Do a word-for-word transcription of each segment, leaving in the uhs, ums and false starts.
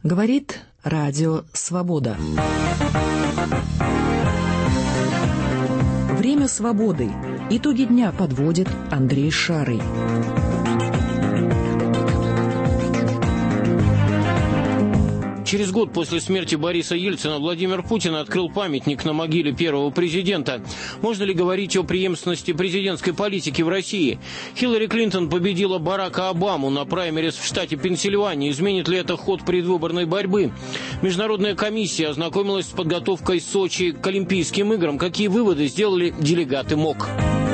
Говорит Радио Свобода. Время свободы. Итоги дня подводит Андрей Шарый. Через год после смерти Бориса Ельцина Владимир Путин открыл памятник на могиле первого президента. Можно ли говорить о преемственности президентской политики в России? Хиллари Клинтон победила Барака Обаму на праймерис в штате Пенсильвания. Изменит ли это ход предвыборной борьбы? Международная комиссия ознакомилась с подготовкой Сочи к Олимпийским играм. Какие выводы сделали делегаты МОК?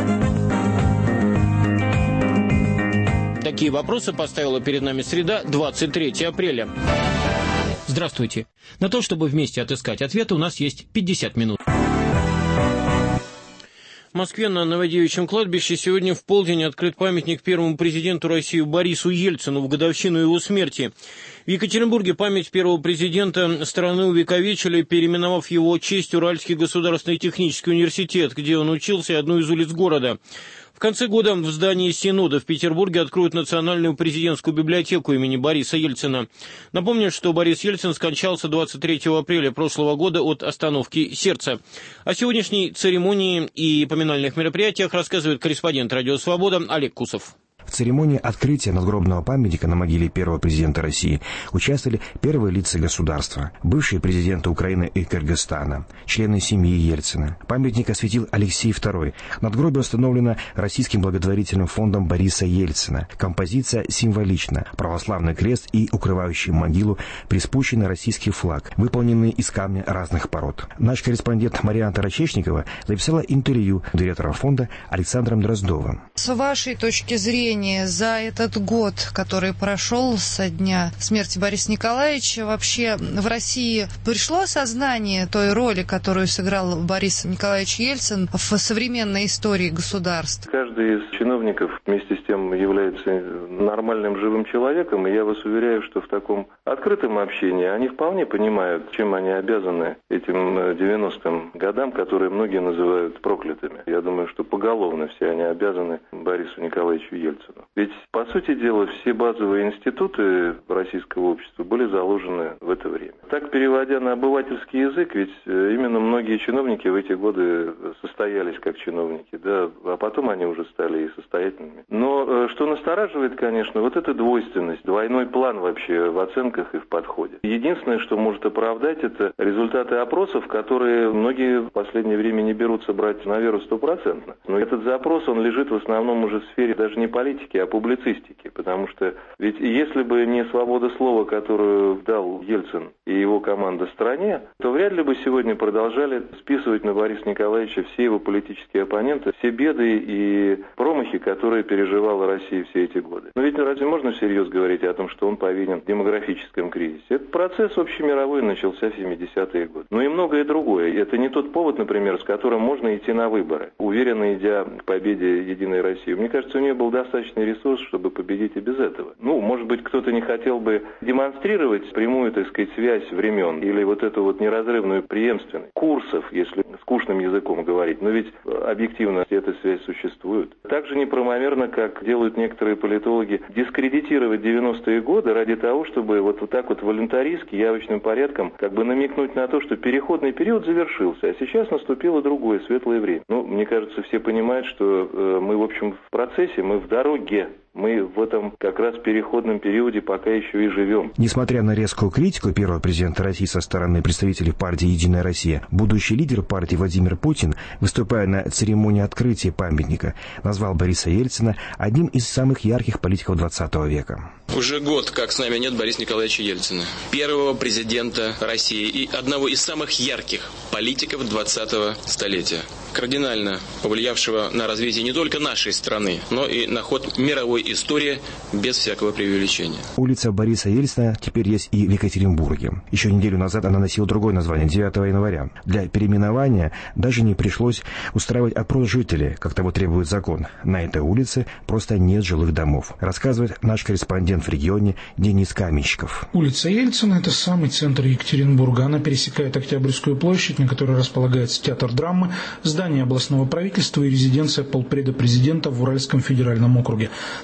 Такие вопросы поставила перед нами среда, двадцать третьего апреля. Здравствуйте. На то, чтобы вместе отыскать ответы, у нас есть пятьдесят минут. В Москве на Новодевичьем кладбище сегодня в полдень открыт памятник первому президенту России Борису Ельцину в годовщину его смерти. В Екатеринбурге память первого президента страны увековечили, переименовав в его честь Уральский государственный технический университет, где он учился, и одну из улиц города. В конце года в здании Синода в Петербурге откроют Национальную президентскую библиотеку имени Бориса Ельцина. Напомню, что Борис Ельцин скончался двадцать третьего апреля прошлого года от остановки сердца. О сегодняшней церемонии и поминальных мероприятиях рассказывает корреспондент «Радио Свобода» Олег Кусов. В церемонии открытия надгробного памятника на могиле первого президента России участвовали первые лица государства, бывшие президенты Украины и Кыргызстана, члены семьи Ельцина. Памятник осветил Алексей второй. Надгробие установлено Российским благотворительным фондом Бориса Ельцина. Композиция символична. Православный крест и укрывающий могилу приспущенный российский флаг, выполненный из камня разных пород. Наш корреспондент Мария Тарачечникова записала интервью директора фонда Александром Дроздовым. С вашей точки зрения, за этот год, который прошел со дня смерти Бориса Николаевича, вообще в России пришло осознание той роли, которую сыграл Борис Николаевич Ельцин в современной истории государства? Каждый из чиновников вместе с тем является нормальным живым человеком, и я вас уверяю, что в таком открытом общении они вполне понимают, чем они обязаны этим девяностым годам, которые многие называют проклятыми. Я думаю, что поголовно все они обязаны Борису Николаевичу Ельцину. Ведь, по сути дела, все базовые институты российского общества были заложены в это время. Так, переводя на обывательский язык, ведь именно многие чиновники в эти годы состоялись как чиновники, да, а потом они уже стали и состоятельными. Но что настораживает, конечно, вот эта двойственность, двойной план вообще в оценках и в подходе. Единственное, что может оправдать, это результаты опросов, которые многие в последнее время не берутся брать на веру стопроцентно. Но этот запрос, он лежит в основном уже в сфере даже не политики, а публицистики, потому что ведь если бы не свобода слова, которую дал Ельцин и его команда стране, то вряд ли бы сегодня продолжали списывать на Бориса Николаевича все его политические оппоненты, все беды и промахи, которые переживала Россия все эти годы. Но ведь разве можно всерьез говорить о том, что он повинен в демографическом кризисе? Этот процесс общемировой начался в семидесятые годы. Но и многое другое. Это не тот повод, например, с которым можно идти на выборы, уверенно идя к победе Единой России. Мне кажется, у нее был достаточный ресурс, чтобы победить и без этого. Ну, может быть, кто-то не хотел бы демонстрировать прямую, так сказать, связь времен или вот эту вот неразрывную преемственность курсов, если скучным языком говорить. Но ведь объективно эта связь существует. Так же неправомерно, как делают некоторые политологи, дискредитировать девяностые годы ради того, чтобы вот, вот так вот волюнтаристски, явочным порядком как бы намекнуть на то, что переходный период завершился, а сейчас наступило другое, светлое время. Ну, мне кажется, все понимают, что э, мы, в общем, в процессе, мы в дороге. Мы в этом как раз переходном периоде пока еще и живем. Несмотря на резкую критику первого президента России со стороны представителей партии «Единая Россия», будущий лидер партии Владимир Путин, выступая на церемонии открытия памятника, назвал Бориса Ельцина одним из самых ярких политиков двадцатого века. Уже год, как с нами нет Бориса Николаевича Ельцина, первого президента России и одного из самых ярких политиков двадцатого столетия, кардинально повлиявшего на развитие не только нашей страны, но и на ход мировой истории без всякого преувеличения. Улица Бориса Ельцина теперь есть и в Екатеринбурге. Еще неделю назад она носила другое название – девятого января. Для переименования даже не пришлось устраивать опрос жителей, как того требует закон. На этой улице просто нет жилых домов, рассказывает наш корреспондент в регионе Денис Каменщиков. Улица Ельцина – это самый центр Екатеринбурга. Она пересекает Октябрьскую площадь, на которой располагается театр драмы, здание областного правительства и резиденция полпреда президента в Уральском федеральном округе.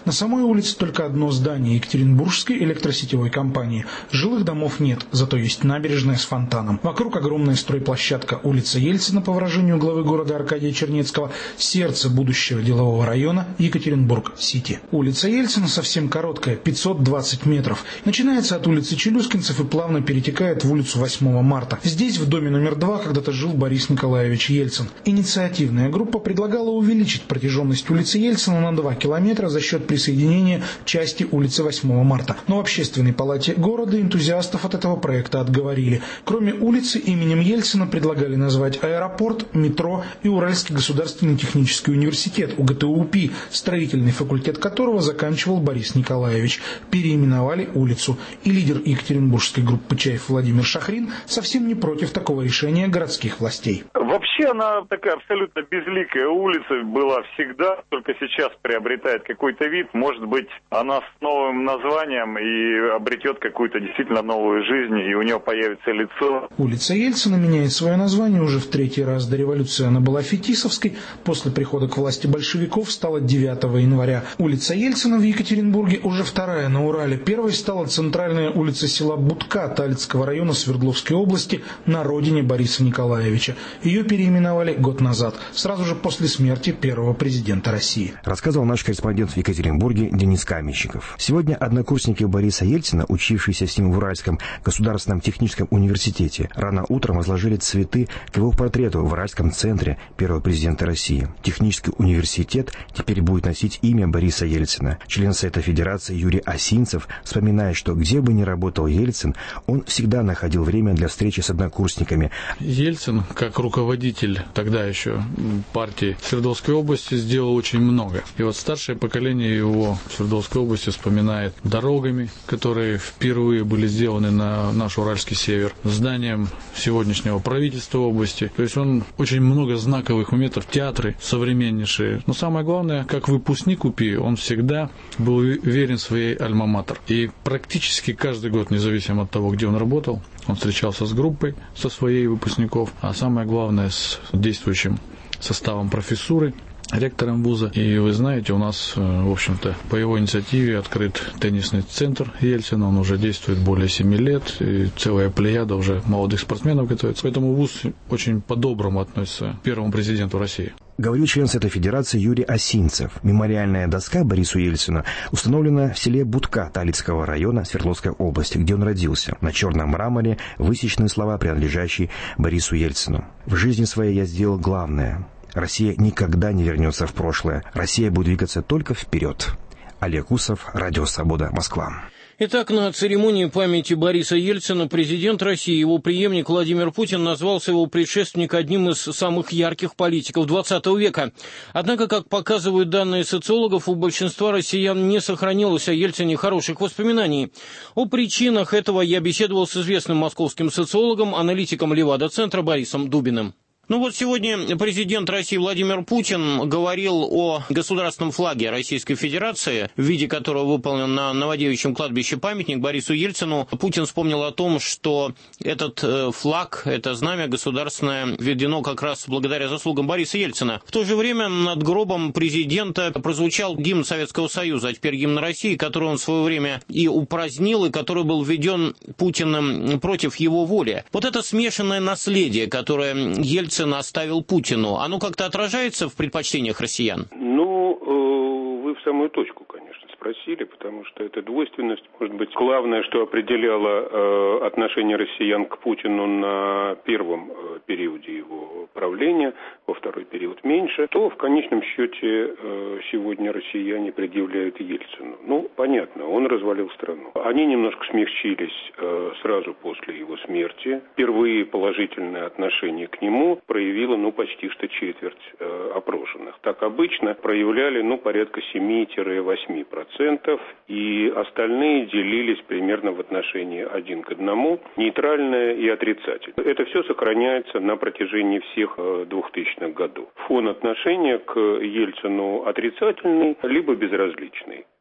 На самой улице только одно здание Екатеринбургской электросетевой компании. Жилых домов нет, зато есть набережная с фонтаном. Вокруг огромная стройплощадка, улица Ельцина, по выражению главы города Аркадия Чернецкого, сердце будущего делового района Екатеринбург-Сити. Улица Ельцина совсем короткая, пятьсот двадцать метров. Начинается от улицы Челюскинцев и плавно перетекает в улицу восьмого марта. Здесь, в доме номер два, когда-то жил Борис Николаевич Ельцин. Инициативная группа предлагала увеличить протяженность улицы Ельцина на два километра за счет присоединения части улицы восьмого марта. Но в Общественной палате города энтузиастов от этого проекта отговорили. Кроме улицы именем Ельцина предлагали назвать аэропорт, метро и Уральский государственный технический университет, УГТУПИ, строительный факультет которого заканчивал Борис Николаевич. Переименовали улицу. И лидер екатеринбургской группы «Чайф» Владимир Шахрин совсем не против такого решения городских властей. Вообще она такая абсолютно безликая улица была всегда, только сейчас приобретает какой-то вид. Может быть, она с новым названием и обретет какую-то действительно новую жизнь, и у нее появится лицо. Улица Ельцина меняет свое название уже в третий раз. До революции она была Фетисовской, после прихода к власти большевиков стала девятого января. Улица Ельцина в Екатеринбурге уже вторая на Урале. Первой стала центральная улица села Будка Талицкого района Свердловской области на родине Бориса Николаевича. Ее переименовали год назад, сразу же после смерти первого президента России. Рассказывал наш корреспондент в Екатеринбурге Денис Каменщиков. Сегодня однокурсники Бориса Ельцина, учившиеся с ним в Уральском государственном техническом университете, рано утром возложили цветы к его портрету в Уральском центре первого президента России. Технический университет теперь будет носить имя Бориса Ельцина. Член Совета Федерации Юрий Осинцев вспоминает, что где бы ни работал Ельцин, он всегда находил время для встречи с однокурсниками. Ельцин, как руководитель тогда еще партии Свердловской области, сделал очень много. И вот старшее поколение его в Свердловской области вспоминает дорогами, которые впервые были сделаны на наш Уральский север, зданием сегодняшнего правительства области. То есть он очень много знаковых моментов, театры современнейшие. Но самое главное, как выпускник УПИ, он всегда был верен своей альма-матер. И практически каждый год, независимо от того, где он работал, он встречался с группой, со своей выпускников, а самое главное, с действующим составом профессуры, ректором вуза. И вы знаете, у нас, в общем-то, по его инициативе открыт теннисный центр Ельцина. Он уже действует более семи лет, и целая плеяда уже молодых спортсменов готовится. Поэтому вуз очень по-доброму относится к первому президенту России. Говорил член Совета Федерации Юрий Осинцев. Мемориальная доска Борису Ельцину установлена в селе Будка Талицкого района Свердловской области, где он родился. На черном мраморе высечены слова, принадлежащие Борису Ельцину. «В жизни своей я сделал главное. Россия никогда не вернется в прошлое. Россия будет двигаться только вперед». Олег Усов, Радио Свобода, Москва. Итак, на церемонии памяти Бориса Ельцина президент России, его преемник Владимир Путин, назвал своего предшественника одним из самых ярких политиков двадцатого века. Однако, как показывают данные социологов, у большинства россиян не сохранилось о Ельцине хороших воспоминаний. О причинах этого я беседовал с известным московским социологом, аналитиком Левада-центра Борисом Дубиным. Ну вот сегодня президент России Владимир Путин говорил о государственном флаге Российской Федерации, в виде которого выполнен на Новодевичьем кладбище памятник Борису Ельцину. Путин вспомнил о том, что этот флаг, это знамя государственное, введено как раз благодаря заслугам Бориса Ельцина. В то же время над гробом президента прозвучал гимн Советского Союза, а теперь гимн России, который он в свое время и упразднил, и который был введен Путиным против его воли. Вот это смешанное наследие, которое Ельцин оставил Путину, оно как-то отражается в предпочтениях россиян? Ну, вы в самую точку, конечно, спросили, потому что эта двойственность, может быть, главное, что определяло э, отношение россиян к Путину на первом э, периоде его правления, во второй период меньше, то в конечном счете э, сегодня россияне предъявляют Ельцину. Ну, понятно, он развалил страну. Они немножко смягчились э, сразу после его смерти. Впервые положительное отношение к нему проявило, ну, почти что четверть э, опрошенных. Так обычно проявляли, ну, порядка семь-восемь процентов, и остальные делились примерно в отношении один к одному, нейтральное и отрицательное. Это все сохраняется на протяжении всех двухтысячных годов. Фон отношения к Ельцину отрицательный, либо безразличный.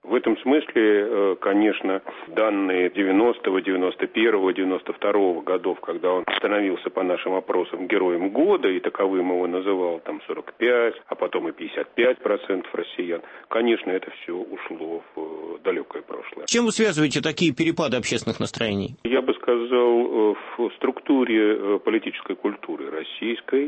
В этом смысле, конечно, данные девяностого, девяносто первого, девяносто второго годов, когда он становился по нашим опросам героем года, и таковым его называл там сорок пять, а потом и пятьдесят пять процентов россиян, конечно, это все ушло в далекое прошлое. С чем вы связываете такие перепады общественных настроений? Я бы сказал, в структуре политической культуры российской,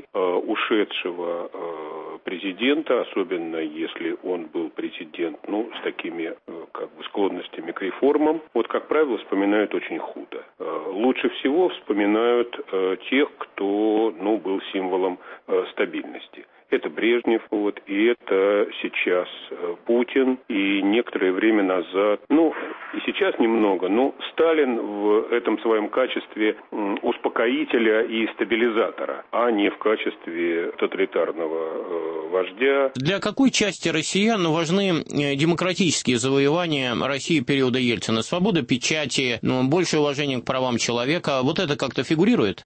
ушедшего президента, особенно если он был президент, ну, с такими как бы склонностями к реформам, вот, как правило, вспоминают очень худо. Лучше всего вспоминают тех, кто, ну, был символом стабильности. Это Брежнев, вот, и это сейчас Путин, и некоторое время назад, ну, и сейчас немного, но Сталин в этом своем качестве успокоителя и стабилизатора, а не в качестве тоталитарного вождя. Для какой части россиян важны демократические завоевания России периода Ельцина? Свобода печати, ну, большее уважение к правам человека, вот это как-то фигурирует?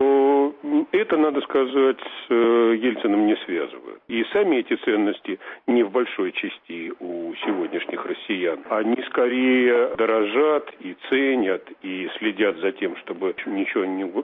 Это, надо сказать, с Ельциным не связывают. И сами эти ценности не в большой части у сегодняшних россиян. Они скорее дорожат и ценят, и следят за тем, чтобы ничего,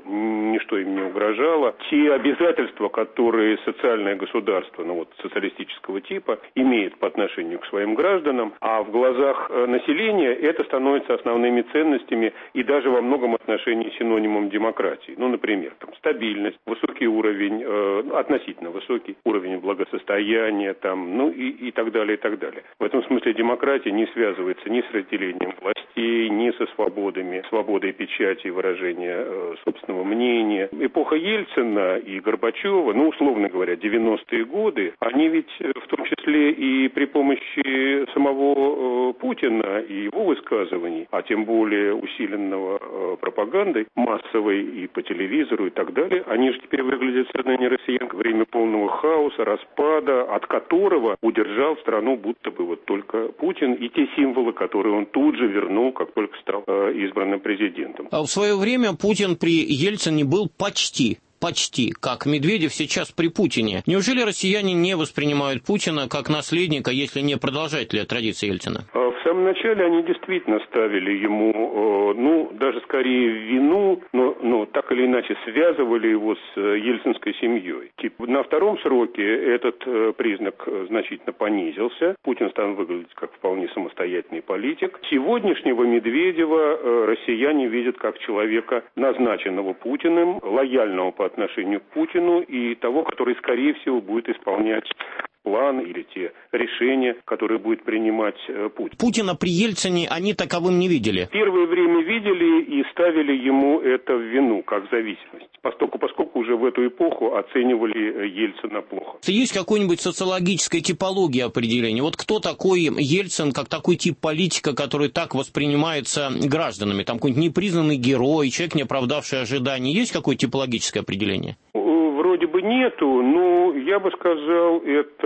ничто им не угрожало. Те обязательства, которые социальное государство, ну вот социалистического типа, имеет по отношению к своим гражданам, а в глазах населения это становится основными ценностями и даже во многом отношении синонимом демократии. Ну, например, там, стабильность, высокий уровень, э, относительно высокий уровень благосостояния, там, ну и, и так далее, и так далее. В этом смысле демократия не связывается ни с разделением властей, ни со свободами, свободой печати и выражения э, собственного мнения. Эпоха Ельцина и Горбачева, ну, условно говоря, девяностые годы, они ведь в том числе и при помощи самого э, Путина и его высказываний, а тем более усиленного э, пропагандой массовой и по телевизору и так далее, они же теперь выглядят в сознании россиян во время полного хаоса, распада, от которого удержал страну будто бы вот только Путин и те символы, которые он тут же вернул, как только стал э, избранным президентом. А в свое время Путин при Ельцине был почти... Почти, как Медведев сейчас при Путине. Неужели россияне не воспринимают Путина как наследника, если не продолжателя традиции Ельцина? В самом начале они действительно ставили ему, ну, даже скорее вину, но, но так или иначе связывали его с ельцинской семьей. На втором сроке этот признак значительно понизился. Путин стал выглядеть как вполне самостоятельный политик. Сегодняшнего Медведева россияне видят как человека, назначенного Путиным, лояльного по отношению к Путину и того, который, скорее всего, будет исполнять план или те решения, которые будет принимать э, Путин. Путина при Ельцине они таковым не видели? Первое время видели и ставили ему это в вину, как зависимость, поскольку, поскольку уже в эту эпоху оценивали Ельцина плохо. Есть какой-нибудь социологической типологии определения? Вот кто такой Ельцин, как такой тип политика, который так воспринимается гражданами? Там какой-нибудь непризнанный герой, человек, не оправдавший ожиданий. Есть какое-то типологическое определение? Вроде бы нету, но я бы сказал,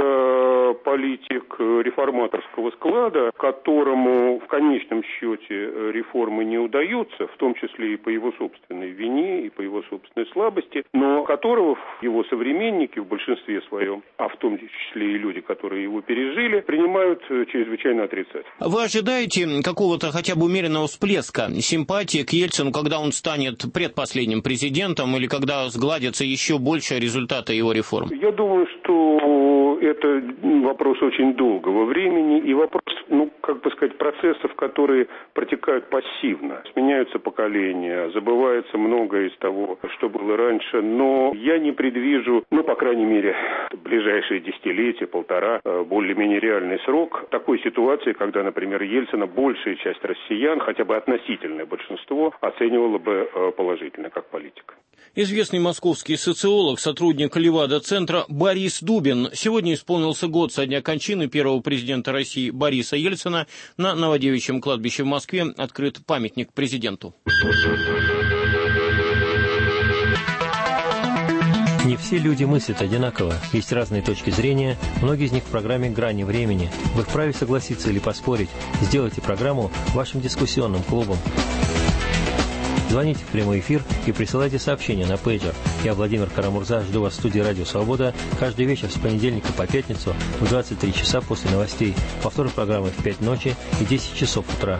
это политик реформаторского склада, которому в конечном счете реформы не удаются, в том числе и по его собственной вине, и по его собственной слабости, но которого его современники в большинстве своем, а в том числе и люди, которые его пережили, принимают чрезвычайно отрицательно. Вы ожидаете какого-то хотя бы умеренного всплеска симпатии к Ельцину, когда он станет предпоследним президентом или когда сгладятся еще больше результаты его реформ? Я думаю, что это вопрос очень долгого времени и вопрос, ну, как бы сказать, процессов, которые протекают пассивно. Сменяются поколения, забывается многое из того, что было раньше, но я не предвижу, ну, по крайней мере, в ближайшие десятилетия, полтора, более-менее реальный срок такой ситуации, когда, например, Ельцина большая часть россиян, хотя бы относительное большинство, оценивала бы положительно как политика. Известный московский социолог, сотрудник Левада-центра Борис Дубин. Сегодня исполнился год со дня кончины первого президента России Бориса Ельцина. На Новодевичьем кладбище в Москве открыт памятник президенту. Не все люди мыслят одинаково. Есть разные точки зрения, многие из них в программе «Грани времени». Вы вправе согласиться или поспорить. Сделайте программу вашим дискуссионным клубом. Звоните в прямой эфир и присылайте сообщения на пейджер. Я, Владимир Карамурза, жду вас в студии «Радио Свобода» каждый вечер с понедельника по пятницу в двадцать три часа после новостей. Повтор программы в пять ночи и десять часов утра.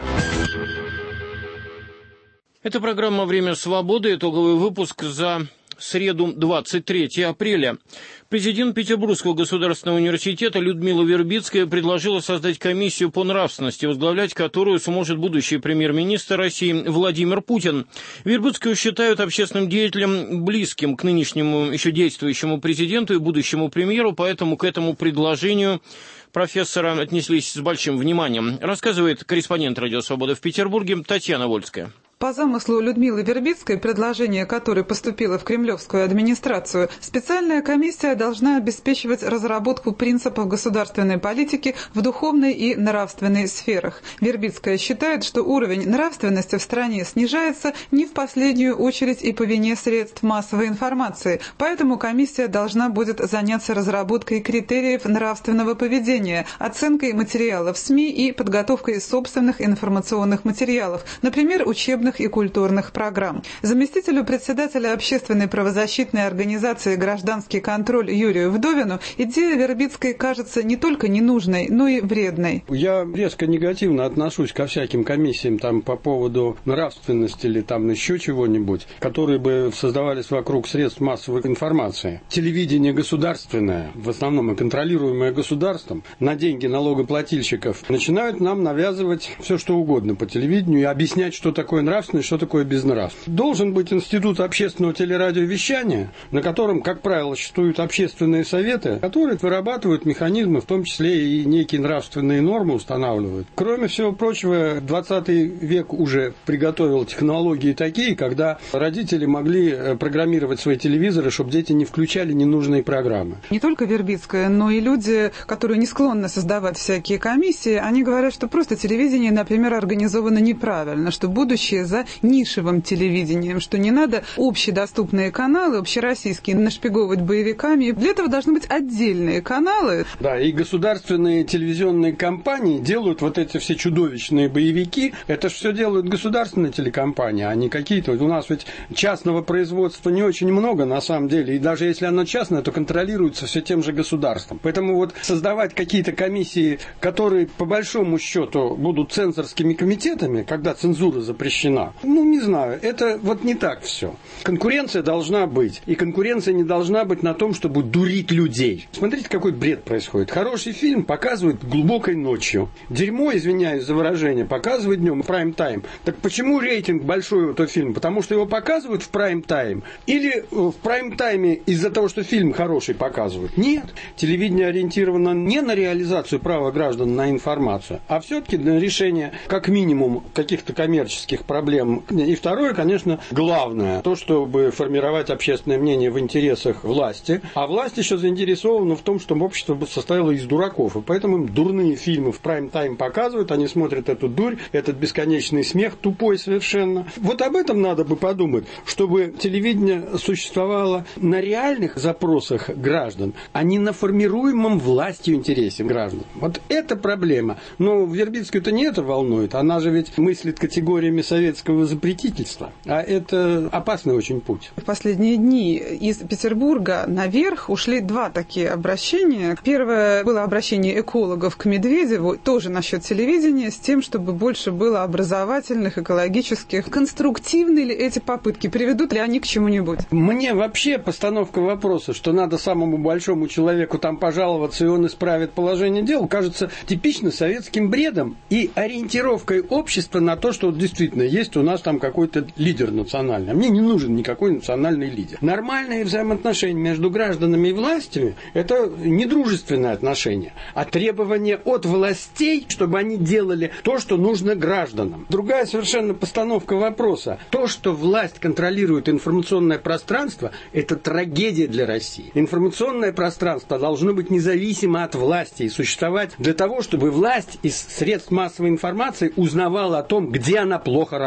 Это программа «Время свободы», итоговый выпуск за среду, двадцать третьего апреля. Президент Петербургского государственного университета Людмила Вербицкая предложила создать комиссию по нравственности, возглавлять которую сможет будущий премьер-министр России Владимир Путин. Вербицкую считают общественным деятелем, близким к нынешнему еще действующему президенту и будущему премьеру, поэтому к этому предложению профессора отнеслись с большим вниманием. Рассказывает корреспондент «Радио Свобода» в Петербурге Татьяна Вольская. По замыслу Людмилы Вербицкой, предложение которой поступило в кремлевскую администрацию, специальная комиссия должна обеспечивать разработку принципов государственной политики в духовной и нравственной сферах. Вербицкая считает, что уровень нравственности в стране снижается не в последнюю очередь и по вине средств массовой информации, поэтому комиссия должна будет заняться разработкой критериев нравственного поведения, оценкой материалов СМИ и подготовкой собственных информационных материалов, например, учебных и культурных программ. Заместителю председателя общественной правозащитной организации «Гражданский контроль» Юрию Вдовину идея Вербицкой кажется не только ненужной, но и вредной. Я резко негативно отношусь ко всяким комиссиям там, по поводу нравственности или там еще чего-нибудь, которые бы создавались вокруг средств массовой информации. Телевидение государственное, в основном и контролируемое государством, на деньги налогоплательщиков, начинают нам навязывать все, что угодно по телевидению и объяснять, что такое нравственность, что такое безнравственность. Должен быть институт общественного телерадиовещания, на котором, как правило, существуют общественные советы, которые вырабатывают механизмы, в том числе и некие нравственные нормы устанавливают. Кроме всего прочего, двадцатый век уже приготовил технологии такие, когда родители могли программировать свои телевизоры, чтобы дети не включали ненужные программы. Не только Вербицкая, но и люди, которые не склонны создавать всякие комиссии, они говорят, что просто телевидение, например, организовано неправильно, что будущее за нишевым телевидением, что не надо общедоступные каналы, общероссийские, нашпиговывать боевиками. Для этого должны быть отдельные каналы. Да, и государственные телевизионные компании делают вот эти все чудовищные боевики. Это же все делают государственные телекомпании, а не какие-то. У нас ведь частного производства не очень много на самом деле. И даже если оно частное, то контролируется все тем же государством. Поэтому вот создавать какие-то комиссии, которые по большому счету будут цензорскими комитетами, когда цензура запрещена, ну, не знаю, это вот не так все. Конкуренция должна быть. И конкуренция не должна быть на том, чтобы дурить людей. Смотрите, какой бред происходит. Хороший фильм показывают глубокой ночью. Дерьмо, извиняюсь за выражение, показывают днем, прайм-тайм. Так почему рейтинг большой у этого фильма? Потому что его показывают в прайм-тайм? Или в прайм-тайме из-за того, что фильм хороший показывают? Нет. Телевидение ориентировано не на реализацию права граждан на информацию, а все-таки на решение, как минимум, каких-то коммерческих проблем. И второе, конечно, главное, то, чтобы формировать общественное мнение в интересах власти. А власть еще заинтересована в том, чтобы общество состояло из дураков. И поэтому им дурные фильмы в прайм-тайм показывают, они смотрят эту дурь, этот бесконечный смех, тупой совершенно. Вот об этом надо бы подумать, чтобы телевидение существовало на реальных запросах граждан, а не на формируемом властью интересе граждан. Вот это проблема. Но Вербицкую-то не это волнует. Она же ведь мыслит категориями советского запретительства. А это опасный очень путь. В последние дни из Петербурга наверх ушли два такие обращения. Первое было обращение экологов к Медведеву, тоже насчет телевидения, с тем, чтобы больше было образовательных, экологических. Конструктивны ли эти попытки? Приведут ли они к чему-нибудь? Мне вообще постановка вопроса, что надо самому большому человеку там пожаловаться, и он исправит положение дел, кажется типично советским бредом и ориентировкой общества на то, что действительно есть у нас там какой-то лидер национальный. А мне не нужен никакой национальный лидер. Нормальные взаимоотношения между гражданами и властями – это не дружественные отношения, а требования от властей, чтобы они делали то, что нужно гражданам. Другая совершенно постановка вопроса. То, что власть контролирует информационное пространство, это трагедия для России. Информационное пространство должно быть независимо от власти и существовать для того, чтобы власть из средств массовой информации узнавала о том, где она плохо работает.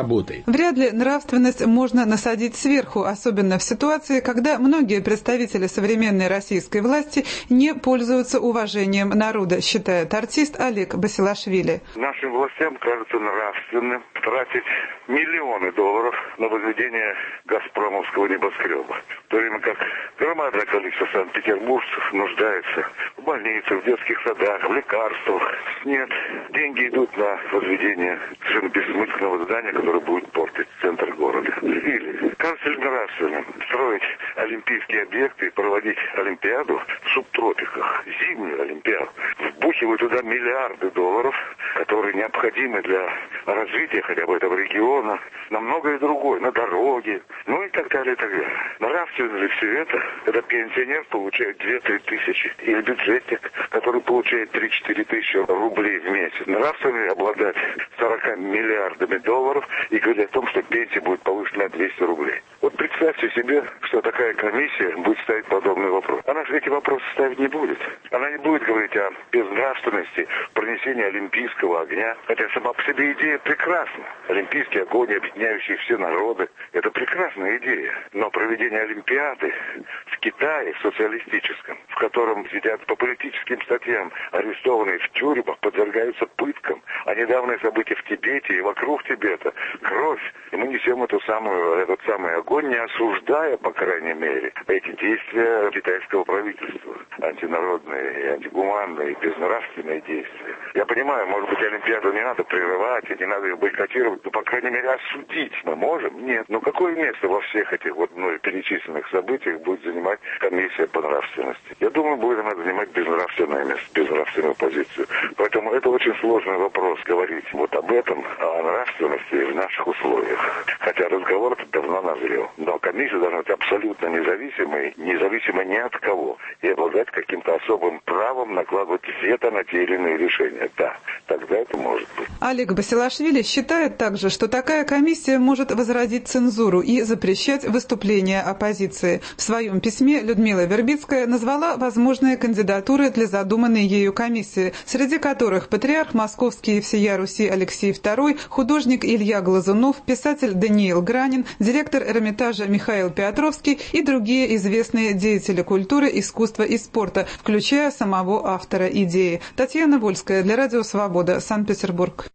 работает. Вряд ли нравственность можно насадить сверху, особенно в ситуации, когда многие представители современной российской власти не пользуются уважением народа, считает артист Олег Басилашвили. Нашим властям кажется нравственным тратить миллионы долларов на возведение газпромовского небоскреба, в то время как громадное количество санкт-петербуржцев нуждается в больницах, в детских садах, в лекарствах. Нет, деньги идут на возведение совершенно бессмысленного здания, которое будет портить центр города. Или кажется ли нравственным строить олимпийские объекты и проводить олимпиаду в субтропиках, зимнюю олимпиаду, вбухивать туда миллиарды долларов, которые необходимы для развития хотя бы этого региона, на многое другое, на дороги, ну и так далее, и так далее. Нравственно ли все это? Это пенсионер получает две-три тысячи, или бюджетник, который получает три-четыре тысячи рублей в месяц. Нравственно ли обладать сорока миллиардами долларов и говорить о том, что пенсия будет повышена на двести рублей? Вот представьте себе, что такая комиссия будет ставить подобный вопрос. Она же эти вопросы ставить не будет. Она не будет говорить о безнравственности пронесения олимпийского огня. Хотя сама по себе идея прекрасна. Олимпийский огонь, объединяющий все народы, это прекрасная идея. Но проведение Олимпиады в Китае социалистическом, в котором сидят по политическим статьям арестованные в тюрьмах, подвергаются пыткам, а недавние события в Тибете и вокруг Тибета, кровь, и мы несем эту самую, этот самый огонь, не осуждая, по крайней мере, эти действия китайского правительства, антинародные, и антигуманные, и безнравственные действия. Я понимаю, может быть, Олимпиаду не надо прерывать, и не надо ее бойкотировать, но, по крайней мере, осудить мы можем? Нет. Ну, какое место во всех этих вот мной перечисленных событиях будет занимать комиссия по нравственности? Я думаю, будет она занимать безнравственное место, безнравственную позицию. Поэтому это очень сложный вопрос, говорить вот об этом, о нравственности в наших условиях. Хотя разговор этот давно назрел. Но комиссия должна быть абсолютно независимой, независимой ни от кого, и обладать каким-то особым правом накладывать вето на те или иные решения. Да, тогда это может быть. Олег Басилашвили считает также, что такая комиссия может возродить цензуру и запрещать выступления оппозиции. В своем письме Людмила Вербицкая назвала возможные кандидатуры для задуманной ею комиссии, среди которых патриарх Московский и всея Руси Алексей второй, художник Илья Глазунов, писатель Даниил Гранин, директор Эрмитажа Михаил Петровский и другие известные деятели культуры, искусства и спорта, включая самого автора идеи. Татьяна Вольская для Радио Свобода, Санкт-Петербург.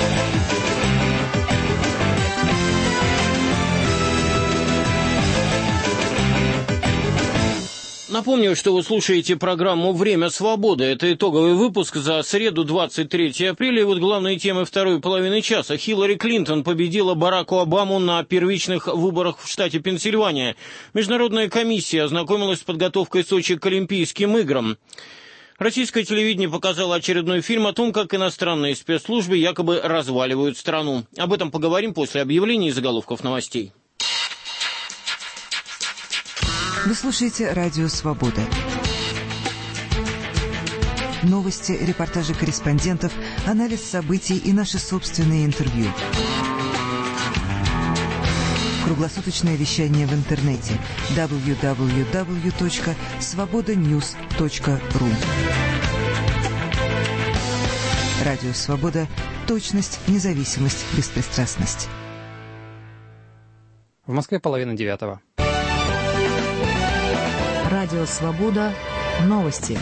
Напомню, что вы слушаете программу «Время свободы». Это итоговый выпуск за среду, двадцать третьего апреля. И вот главные темы второй половины часа. Хиллари Клинтон победила Бараку Обаму на первичных выборах в штате Пенсильвания. Международная комиссия ознакомилась с подготовкой Сочи к Олимпийским играм. Российское телевидение показало очередной фильм о том, как иностранные спецслужбы якобы разваливают страну. Об этом поговорим после объявлений и заголовков новостей. Вы слушаете Радио Свобода. Новости, репортажи корреспондентов, анализ событий и наши собственные интервью. Круглосуточное вещание в интернете дабл ю дабл ю дабл ю точка свобода ньюс точка ру. Радио Свобода. Точность, независимость, беспристрастность. В Москве половина девятого. Радио Свобода. Новости.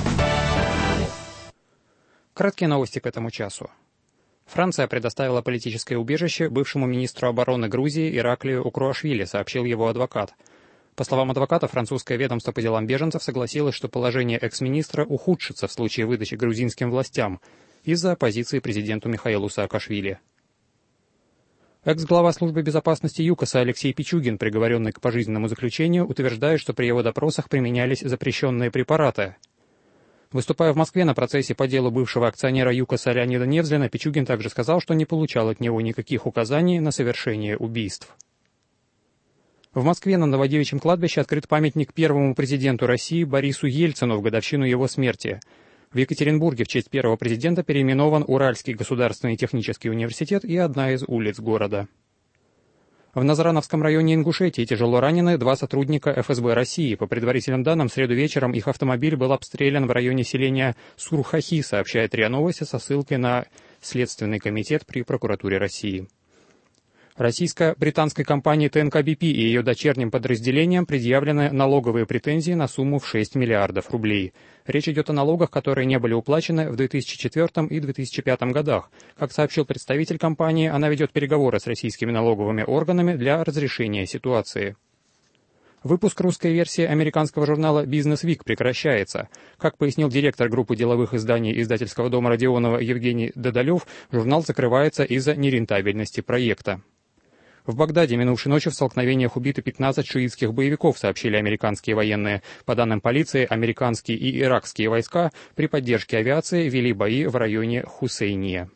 Краткие новости к этому часу. Франция предоставила политическое убежище бывшему министру обороны Грузии Ираклию Укруашвили, сообщил его адвокат. По словам адвоката, французское ведомство по делам беженцев согласилось, что положение экс-министра ухудшится в случае выдачи грузинским властям из-за оппозиции президенту Михаилу Саакашвили. Экс-глава службы безопасности ЮКОСа Алексей Пичугин, приговоренный к пожизненному заключению, утверждает, что при его допросах применялись запрещенные препараты. Выступая в Москве на процессе по делу бывшего акционера ЮКОСа Леонида Невзлина, Пичугин также сказал, что не получал от него никаких указаний на совершение убийств. В Москве на Новодевичьем кладбище открыт памятник первому президенту России Борису Ельцину в годовщину его смерти. В Екатеринбурге в честь первого президента переименован Уральский государственный технический университет и одна из улиц города. В Назрановском районе Ингушетии тяжело ранены два сотрудника эф эс бэ России. По предварительным данным, в среду вечером их автомобиль был обстрелян в районе селения Сурхахи, сообщает РИА Новости со ссылкой на Следственный комитет при прокуратуре России. Российско-британской компании тэ эн ка би пи и ее дочерним подразделениям предъявлены налоговые претензии на сумму в шесть миллиардов рублей. Речь идет о налогах, которые не были уплачены в две тысячи четвёртом и две тысячи пятом годах. Как сообщил представитель компании, она ведет переговоры с российскими налоговыми органами для разрешения ситуации. Выпуск русской версии американского журнала «Бизнес Вик» прекращается. Как пояснил директор группы деловых изданий издательского дома Родионова Евгений Додолев, журнал закрывается из-за нерентабельности проекта. В Багдаде минувшей ночью в столкновениях убиты пятнадцать шиитских боевиков, сообщили американские военные. По данным полиции, американские и иракские войска при поддержке авиации вели бои в районе Хусейния.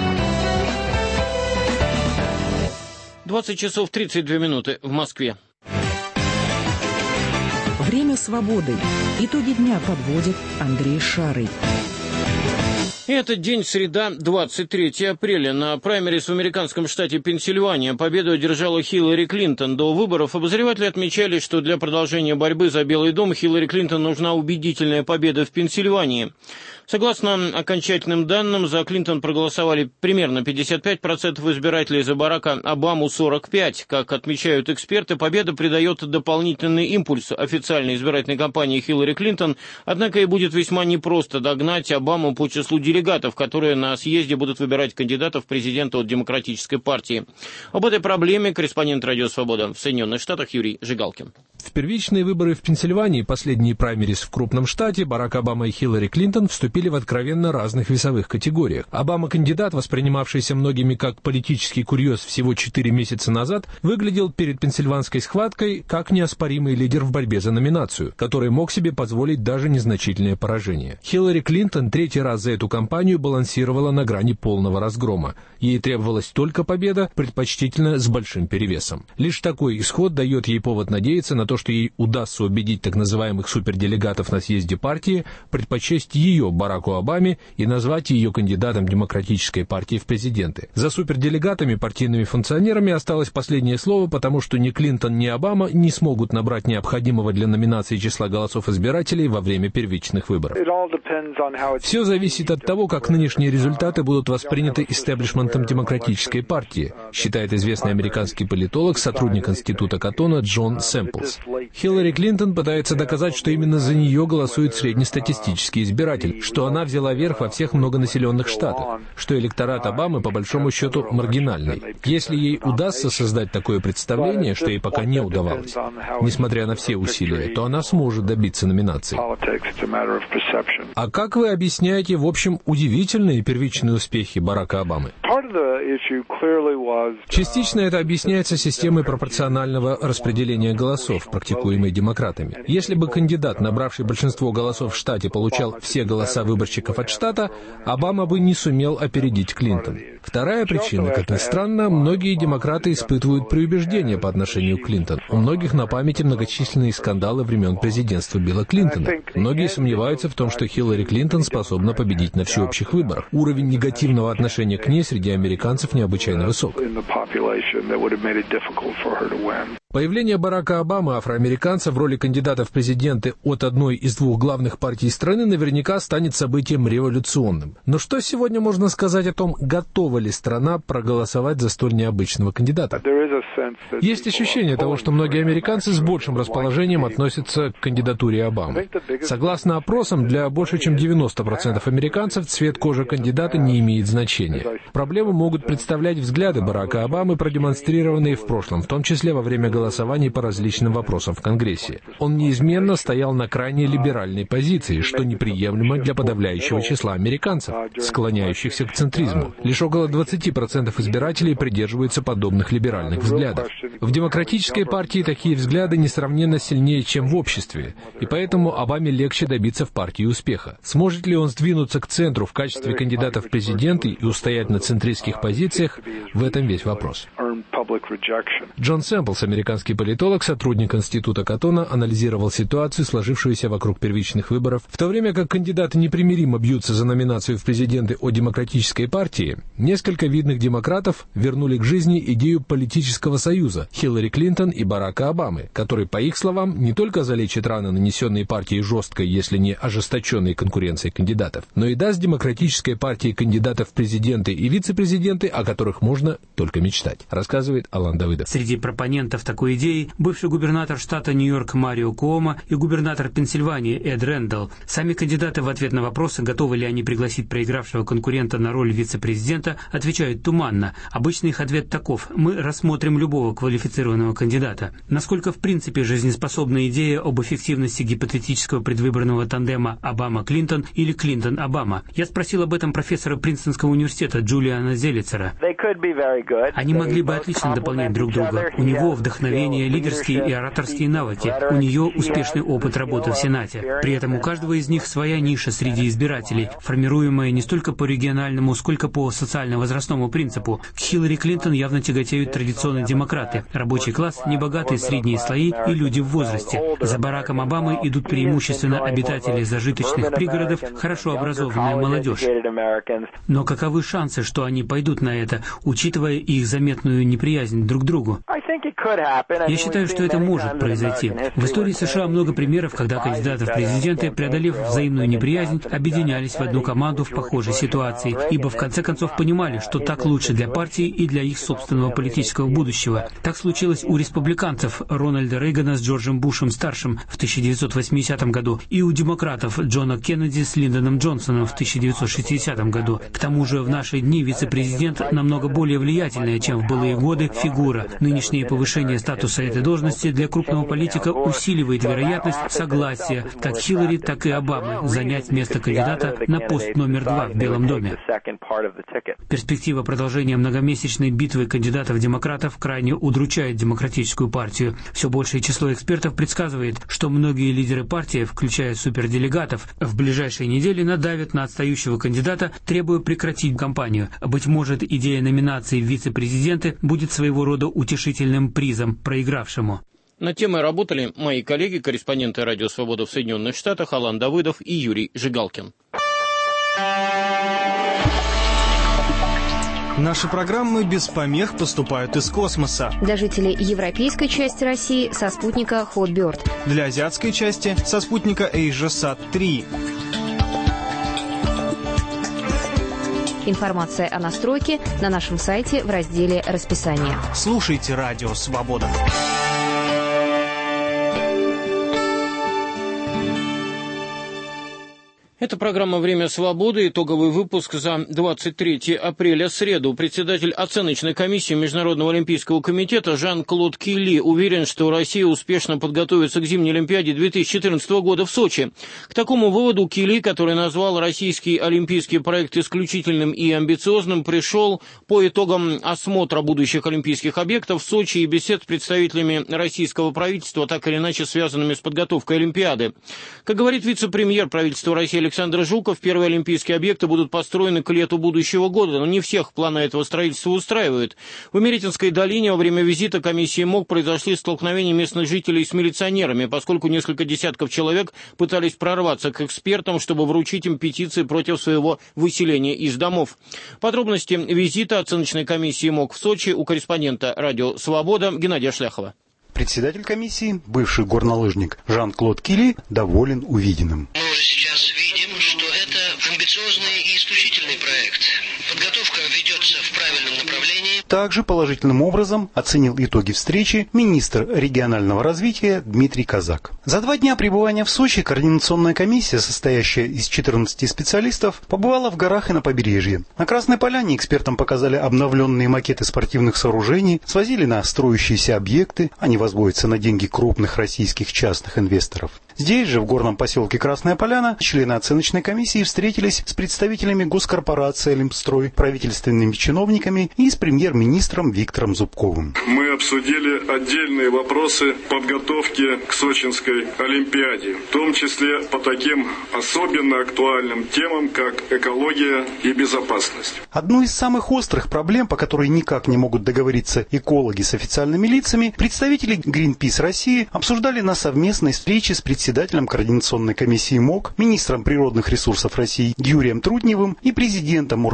двадцать часов тридцать две минуты в Москве. Время свободы. Итоги дня подводит Андрей Шарый. Этот день среда, двадцать третьего апреля. На праймерис в американском штате Пенсильвания победу одержала Хиллари Клинтон. До выборов обозреватели отмечали, что для продолжения борьбы за Белый дом Хиллари Клинтон нужна убедительная победа в Пенсильвании. Согласно окончательным данным, за Клинтон проголосовали примерно пятьдесят пять процентов избирателей, за Барака Обаму сорок пять процентов. Как отмечают эксперты, победа придает дополнительный импульс официальной избирательной кампании Хиллари Клинтон, однако и будет весьма непросто догнать Обаму по числу делегатов, которые на съезде будут выбирать кандидатов в президента от Демократической партии. Об этой проблеме корреспондент «Радио Свобода» в Соединенных Штатах Юрий Жигалкин. В первичные выборы в Пенсильвании, последние праймерис в крупном штате, Барак Обама и Хиллари Клинтон вступили в откровенно разных весовых категориях. Обама-кандидат, воспринимавшийся многими как политический курьез всего четыре месяца назад, выглядел перед пенсильванской схваткой как неоспоримый лидер в борьбе за номинацию, который мог себе позволить даже незначительное поражение. Хиллари Клинтон третий раз за эту кампанию балансировала на грани полного разгрома. Ей требовалась только победа, предпочтительно с большим перевесом. Лишь такой исход дает ей повод надеяться на то, что ей удастся убедить так называемых суперделегатов на съезде партии предпочесть ее Бараку Обаме и назвать ее кандидатом Демократической партии в президенты. За суперделегатами, партийными функционерами осталось последнее слово, потому что ни Клинтон, ни Обама не смогут набрать необходимого для номинации числа голосов избирателей во время первичных выборов. Все зависит от того, как нынешние результаты будут восприняты истеблишментом Демократической партии, считает известный американский политолог, сотрудник Института Каттона Джон Сэмплс. Хиллари Клинтон пытается доказать, что именно за нее голосует среднестатистический избиратель, что она взяла верх во всех многонаселенных штатах, что электорат Обамы по большому счету маргинальный. Если ей удастся создать такое представление, что ей пока не удавалось, несмотря на все усилия, то она сможет добиться номинации. А как вы объясняете, в общем, удивительные первичные успехи Барака Обамы? Частично это объясняется системой пропорционального распределения голосов, практикуемой демократами. Если бы кандидат, набравший большинство голосов в штате, получал все голоса выборщиков от штата, Обама бы не сумел опередить Клинтон. Вторая причина, как ни странно, многие демократы испытывают преубеждение по отношению к Клинтон. У многих на памяти многочисленные скандалы времен президентства Билла Клинтона. Многие сомневаются в том, что Хиллари Клинтон способна победить на всеобщих выборах. Уровень негативного отношения к ней среди американцев необычайно высок. Появление Барака Обамы, афроамериканца, в роли кандидата в президенты от одной из двух главных партий страны наверняка станет событием революционным. Но что сегодня можно сказать о том, готова ли страна проголосовать за столь необычного кандидата? Есть ощущение того, что многие американцы с большим расположением относятся к кандидатуре Обамы. Согласно опросам, для больше чем девяноста процентов американцев цвет кожи кандидата не имеет значения. Проблему могут представлять взгляды Барака Обамы, продемонстрированные в прошлом, в том числе во время голосования голосований по различным вопросам в Конгрессе. Он неизменно стоял на крайне либеральной позиции, что неприемлемо для подавляющего числа американцев, склоняющихся к центризму. Лишь около двадцати процентов избирателей придерживаются подобных либеральных взглядов. В Демократической партии такие взгляды несравненно сильнее, чем в обществе, и поэтому Обаме легче добиться в партии успеха. Сможет ли он сдвинуться к центру в качестве кандидата в президенты и устоять на центристских позициях, в этом весь вопрос. Джон Сэмплс, американский политолог, сотрудник Института Каттона, анализировал ситуацию, сложившуюся вокруг первичных выборов. В то время как кандидаты непримиримо бьются за номинацию в президенты от Демократической партии, несколько видных демократов вернули к жизни идею политического союза Хиллари Клинтон и Барака Обамы, который, по их словам, не только залечит раны, нанесенные партией жесткой, если не ожесточенной конкуренцией кандидатов, но и даст Демократической партии кандидатов в президенты и вице-президенты, о которых можно только мечтать, рассказывает рассказывает Алан Давыдов. Среди пропонентов такой идеи бывший губернатор штата Нью-Йорк Марио Куомо и губернатор Пенсильвании Эд Рэндалл. Сами кандидаты в ответ на вопросы, готовы ли они пригласить проигравшего конкурента на роль вице-президента, отвечают туманно. Обычно их ответ таков: мы рассмотрим любого квалифицированного кандидата. Насколько в принципе жизнеспособна идея об эффективности гипотетического предвыборного тандема Обама-Клинтон или Клинтон-Обама? Я спросил об этом профессора Принстонского университета Джулиана Зелицера. Они могли бы отлично дополнять друг друга. У него вдохновение, лидерские и ораторские навыки. У нее успешный опыт работы в Сенате. При этом у каждого из них своя ниша среди избирателей, формируемая не столько по региональному, сколько по социально-возрастному принципу. К Хиллари Клинтон явно тяготеют традиционные демократы, рабочий класс, небогатые средние слои и люди в возрасте. За Бараком Обамой идут преимущественно обитатели зажиточных пригородов, хорошо образованная молодежь. Но каковы шансы, что они пойдут на это, учитывая их заметную неприязнь друг к другу? Я считаю, что это может произойти. В истории США много примеров, когда кандидаты в президенты, преодолев взаимную неприязнь, объединялись в одну команду в похожей ситуации, ибо в конце концов понимали, что так лучше для партии и для их собственного политического будущего. Так случилось у республиканцев Рональда Рейгана с Джорджем Бушем-старшим в тысяча девятьсот восьмидесятом году и у демократов Джона Кеннеди с Линдоном Джонсоном в тысяча девятьсот шестидесятом году. К тому же в наши дни вице-президент намного более влиятельная, чем в былые годы, фигура. Нынешнее повышение статуса этой должности для крупного политика усиливает вероятность согласия как Хиллари, так и Обамы занять место кандидата на пост номер два в Белом доме. Перспектива продолжения многомесячной битвы кандидатов-демократов крайне удручает демократическую партию. Все большее число экспертов предсказывает, что многие лидеры партии, включая суперделегатов, в ближайшие недели надавят на отстающего кандидата, требуя прекратить кампанию. Быть может, идея номинации в вице-президенты будет своего рода утешительным призом проигравшему. Над темой работали мои коллеги, корреспонденты «Радио Свобода» в Соединенных Штатах Алан Давыдов и Юрий Жигалкин. Наши программы без помех поступают из космоса. Для жителей европейской части России со спутника Hotbird. Для азиатской части со спутника AsiaSat три. Информация о настройке на нашем сайте в разделе «Расписание». Слушайте «Радио Свобода». Это программа «Время свободы», итоговый выпуск за двадцать третье апреля, среду. Председатель оценочной комиссии Международного олимпийского комитета Жан-Клод Килли уверен, что Россия успешно подготовится к зимней Олимпиаде две тысячи четырнадцатого года в Сочи. К такому выводу Килли, который назвал российский олимпийский проект исключительным и амбициозным, пришел по итогам осмотра будущих олимпийских объектов в Сочи и бесед с представителями российского правительства, так или иначе связанными с подготовкой Олимпиады. Как говорит вице-премьер правительства России Александр Жуков, первые олимпийские объекты будут построены к лету будущего года, но не всех планы этого строительства устраивают. В Имеретинской долине во время визита комиссии МОК произошли столкновения местных жителей с милиционерами, поскольку несколько десятков человек пытались прорваться к экспертам, чтобы вручить им петиции против своего выселения из домов. Подробности визита оценочной комиссии МОК в Сочи у корреспондента «Радио Свобода» Геннадия Шляхова. Председатель комиссии, бывший горнолыжник Жан-Клод Килли, доволен увиденным. Мы уже сейчас видим, что это амбициозный и исключительный проект. Подготовка ведется в правильном направлении. Также положительным образом оценил итоги встречи министр регионального развития Дмитрий Казак. За два дня пребывания в Сочи координационная комиссия, состоящая из четырнадцати специалистов, побывала в горах и на побережье. На Красной Поляне экспертам показали обновленные макеты спортивных сооружений, свозили на строящиеся объекты, они возводятся на деньги крупных российских частных инвесторов. Здесь же, в горном поселке Красная Поляна, члены оценочной комиссии встретились с представителями госкорпорации «Олимпстрой», правительственными чиновниками и с премьер-министром Виктором Зубковым. Мы обсудили отдельные вопросы подготовки к Сочинской Олимпиаде, в том числе по таким особенно актуальным темам, как экология и безопасность. Одну из самых острых проблем, по которой никак не могут договориться экологи с официальными лицами, представители Greenpeace России обсуждали на совместной встрече с председателем координационной комиссии МОК, министром природных ресурсов России Юрием Трудневым и президентом Оргкомитета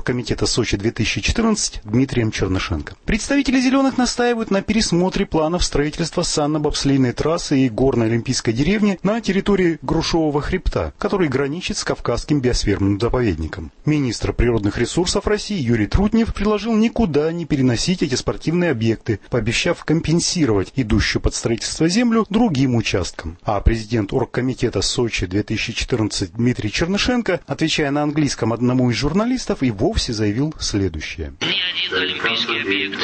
комитета Сочи-две тысячи четырнадцать Дмитрием Чернышенко. Представители «Зеленых» настаивают на пересмотре планов строительства санно-бобслейной трассы и горной олимпийской деревни на территории Грушевого хребта, который граничит с Кавказским биосферным заповедником. Министр природных ресурсов России Юрий Трутнев предложил никуда не переносить эти спортивные объекты, пообещав компенсировать идущую под строительство землю другим участкам. А президент оргкомитета Сочи-две тысячи четырнадцать Дмитрий Чернышенко, отвечая на английском одному из журналистов, и вовсе заявил следующее. Ни один олимпийский объект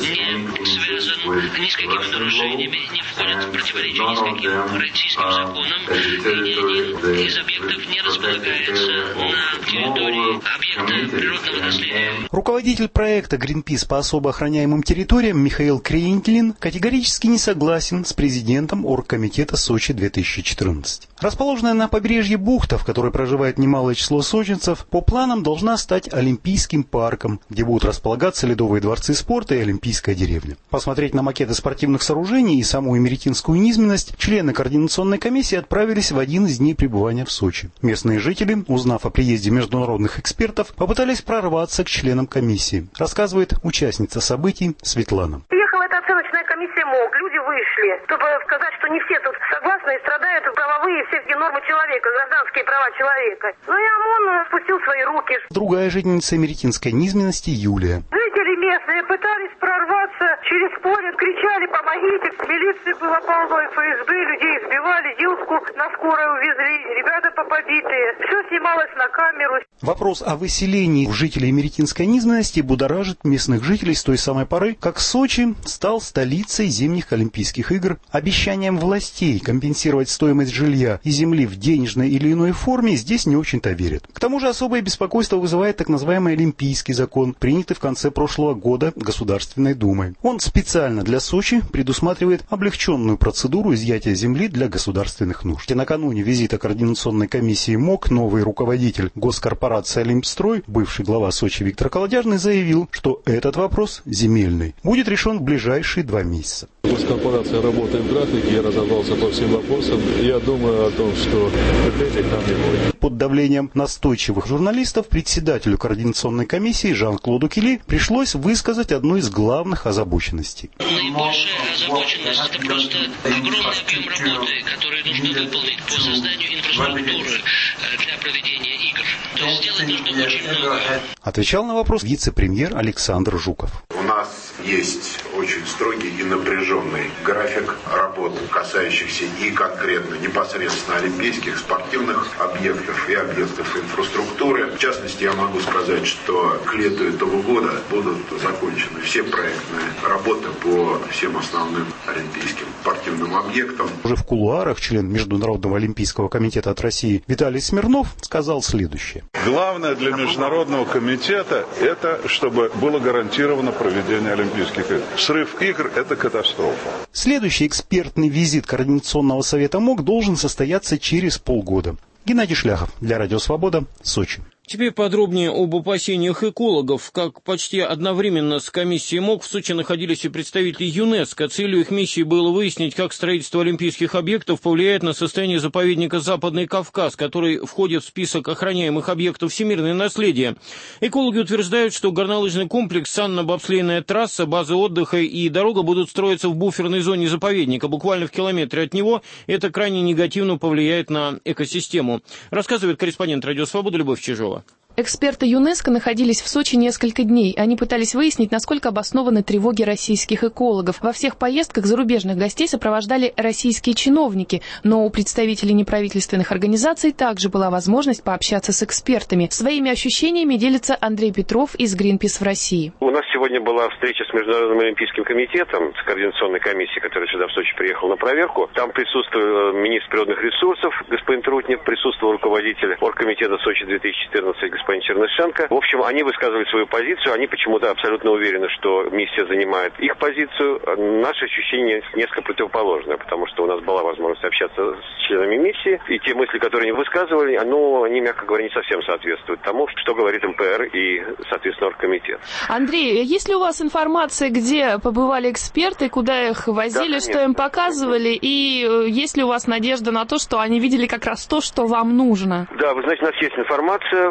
не связан ни с какими нарушениями, не входит в противоречие ни с каким российским законом, и ни один из объектов не располагается на территории объекта природного наследия. Руководитель проекта Greenpeace по особо охраняемым территориям Михаил Кренькелин категорически не согласен с президентом оргкомитета Сочи-две тысячи четырнадцать. Расположенная на побережье бухта, в которой проживает немалое число сочинцев, по планам должна стать Олимпийским парком, где будут располагаться ледовые дворцы спорта и Олимпийская деревня. Посмотреть на макеты спортивных сооружений и саму эмеретинскую низменность члены координационной комиссии отправились в один из дней пребывания в Сочи. Местные жители, узнав о приезде международных экспертов, попытались прорваться к членам комиссии, рассказывает участница событий Светлана. Приехала эта оценочная комиссия МОК, люди вышли, чтобы сказать, что не все тут согласны и страдают правовые все нормы человека, гражданские права человека. Ну и ОМОН спустил свои руки. Другая жительница эмеретинской низменности Юлия. Жители местные пытались прорваться через поле, кричали «помогите». Милиции было полно, эф эс бэ, людей избивали, девушку на скорой увезли, ребята побитые. Все снималось на камеру. Вопрос о выселении жителей эмеретинской низменности будоражит местных жителей с той самой поры, как Сочи стал столицей зимних Олимпийских игр. Обещанием властей компенсировать стоимость жилья и земли в денежной или иной форме здесь не очень-то верят. К тому же особое беспокойство вызывает так называемый Олимпийский закон, принятый в конце прошлого года Государственной Думой. Он специально для Сочи предусматривает облегченную процедуру изъятия земли для государственных нужд. И накануне визита координационной комиссии МОК новый руководитель госкорпорации «Олимпстрой», бывший глава Сочи Виктор Колодяжный, заявил, что этот вопрос земельный будет решен в ближайшие два месяца. Госкорпорация работает в графике, я разобрался по всем вопросам. Я думаю о том, что претензий там не будет. Под давлением настойчивых журналистов председателю координационной комиссии Жан-Клоду Килли пришлось высказать одну из главных озабоченностей. Наибольшая озабоченность – это просто огромный объем работы, который нужно выполнить по созданию инфраструктуры для проведения игр. То есть сделать нужно очень много. Отвечал на вопрос вице-премьер Александр Жуков. У нас есть очень строгий и напряженный график работ, касающихся и конкретно непосредственно олимпийских спортивных объектов и объектов инфраструктуры. В частности, я могу сказать, что к лету этого года будут закончены все проектные работы по всем основным олимпийским спортивным объектам. Уже в кулуарах член Международного олимпийского комитета от России Виталий Смирнов сказал следующее. Главное для Международного комитета – это чтобы было гарантировано проведение Олимпийских игр. Срыв игр – это катастрофа. Следующий экспертный визит Координационного совета МОК должен состояться через полгода. Геннадий Шляхов для Радио Свобода, Сочи. Теперь подробнее об опасениях экологов. Как почти одновременно с комиссией МОК в Сочи находились и представители ЮНЕСКО. Целью их миссии было выяснить, как строительство олимпийских объектов повлияет на состояние заповедника Западный Кавказ, который входит в список охраняемых объектов всемирного наследия. Экологи утверждают, что горнолыжный комплекс, санно-бобслейная трасса, базы отдыха и дорога будут строиться в буферной зоне заповедника. Буквально в километре от него это крайне негативно повлияет на экосистему. Рассказывает корреспондент Радио Свобода Любовь Чижова. Эксперты ЮНЕСКО находились в Сочи несколько дней. Они пытались выяснить, насколько обоснованы тревоги российских экологов. Во всех поездках зарубежных гостей сопровождали российские чиновники, но у представителей неправительственных организаций также была возможность пообщаться с экспертами. Своими ощущениями делится Андрей Петров из Greenpeace в России. У нас сегодня была встреча с Международным олимпийским комитетом, с координационной комиссией, которая сюда в Сочи приехала на проверку. Там присутствовал министр природных ресурсов господин Трутнев, присутствовал руководитель оргкомитета Сочи-две тысячи четырнадцать господин Чернышенко. В общем, они высказывали свою позицию, они почему-то абсолютно уверены, что миссия занимает их позицию. Наши ощущения несколько противоположные, потому что у нас была возможность общаться с членами миссии, и те мысли, которые они высказывали, ну, они, мягко говоря, не совсем соответствуют тому, что говорит эм пэ эр и, соответственно, оргкомитет. Андрей, есть ли у вас информация, где побывали эксперты, куда их возили, да, что им показывали, и есть ли у вас надежда на то, что они видели как раз то, что вам нужно? Да, вы знаете, у нас есть информация, вот, то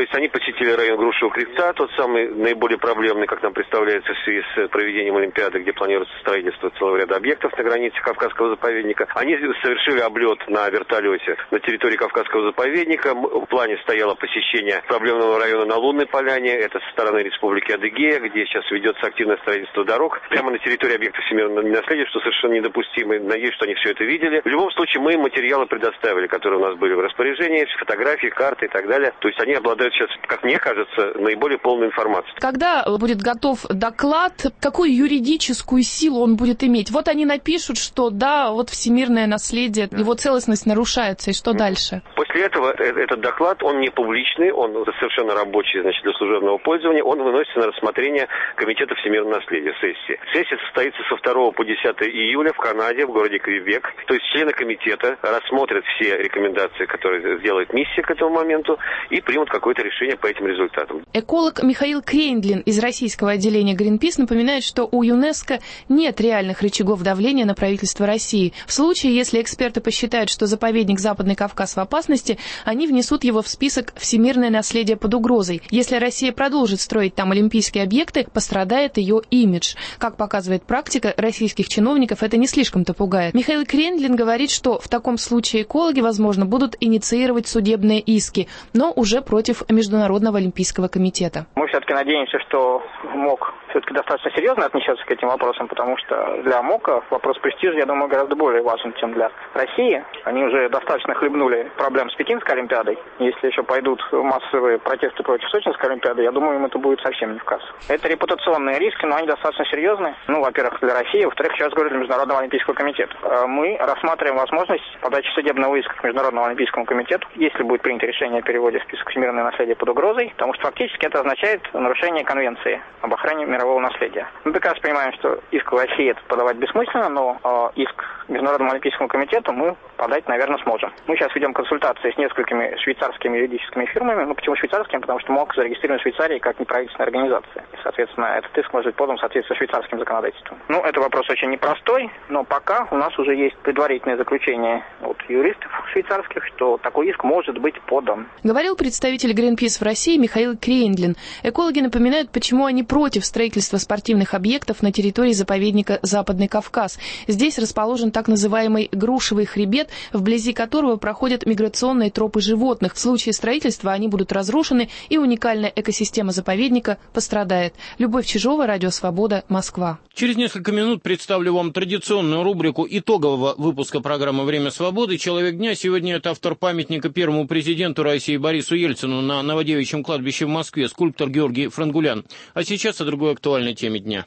есть они посетили район Грушевого Крестца, тот самый наиболее проблемный, как нам представляется, в связи с проведением Олимпиады, где планируется строительство целого ряда объектов на границе Кавказского заповедника. Они совершили облет на вертолете на территории Кавказского заповедника. В плане стояло посещение проблемного района на Лунной поляне, это со стороны Республики Адыгея, где сейчас ведется активное строительство дорог, прямо на территории объекта всемирного наследия, что совершенно недопустимо. Надеюсь, что они все это видели. В любом случае, мы материалы предоставили, которые у нас были в распоряжении, фотографии, карты и так далее. То есть они обладают сейчас, как мне кажется, наиболее полной информацией. Когда будет готов доклад, какую юридическую силу он будет иметь? Вот они напишут, что да, вот всемирное наследие, его целостность нарушается, и что mm-hmm. дальше? После этого этот доклад, он не публичный, он совершенно рабочий, значит, для служебного пользования, он выносится на рассмотрение Комитета всемирного наследия, сессии. Сессия состоится со второго по десятое июля в Канаде, в городе Квебек. То есть члены комитета рассмотрят все рекомендации, которые сделает миссия к этому моменту, и примут какое-то решение по этим результатам. Эколог Михаил Крейндлин из российского отделения Greenpeace напоминает, что у ЮНЕСКО нет реальных рычагов давления на правительство России. В случае, если эксперты посчитают, что заповедник Западный Кавказ в опасности, они внесут его в список «Всемирное наследие под угрозой». Если Россия продолжит строить там олимпийские объекты, пострадает ее имидж. Как показывает практика, российских чиновников это не слишком-то пугает. Михаил Крейндлин говорит, что в таком случае экологи, возможно, будут инициировать судебные иски, но уже против Международного олимпийского комитета. Мы все-таки надеемся, что МОК все-таки достаточно серьезно отнесется к этим вопросам, потому что для МОКа вопрос престижа, я думаю, гораздо более важен, чем для России. Они уже достаточно хлебнули проблем с Пекинской Олимпиадой. Если еще пойдут массовые протесты против Сочинской Олимпиады, я думаю, им это будет совсем не в кассу. Это репутационные риски, но они достаточно серьезные. Ну, во-первых, для России, во-вторых, сейчас говорю, для Международного олимпийского комитета. Мы рассматриваем возможность подачи судебного иска к Международному олимпийскому комитету, если будет принято решение о переводе в список всемирного наследия под угрозой, потому что фактически это означает нарушение конвенции об охране мирового наследия. Мы прекрасно понимаем, что иск в России это подавать бессмысленно, но э, иск к Международному олимпийскому комитету мы подать, наверное, сможем. Мы сейчас ведем консультации с несколькими швейцарскими юридическими фирмами. Ну, почему швейцарскими? Потому что МОК зарегистрирован в Швейцарии как неправительственная организация. И, соответственно, этот иск может быть подан в соответствии с швейцарским законодательством. Ну, это вопрос очень непростой, но пока у нас уже есть предварительное заключение от юристов швейцарских, что такой иск может быть подан. Говорил представитель Greenpeace в России Михаил Крейндлин. Экологи напоминают, почему они против строительства спортивных объектов на территории заповедника Западный Кавказ. Здесь расположен так называемый Грушевый хребет, вблизи которого проходят миграционные тропы животных. В случае строительства они будут разрушены, и уникальная экосистема заповедника пострадает. Любовь Чижова, Радио Свобода, Москва. Через несколько минут представлю вам традиционную рубрику итогового выпуска программы «Время свободы». Человек дня сегодня это автор памятника первому президенту России Борису Ельцину на Новодевичьем кладбище в Москве, скульптор Георгий Франгулян. А сейчас о другой актуальной теме дня.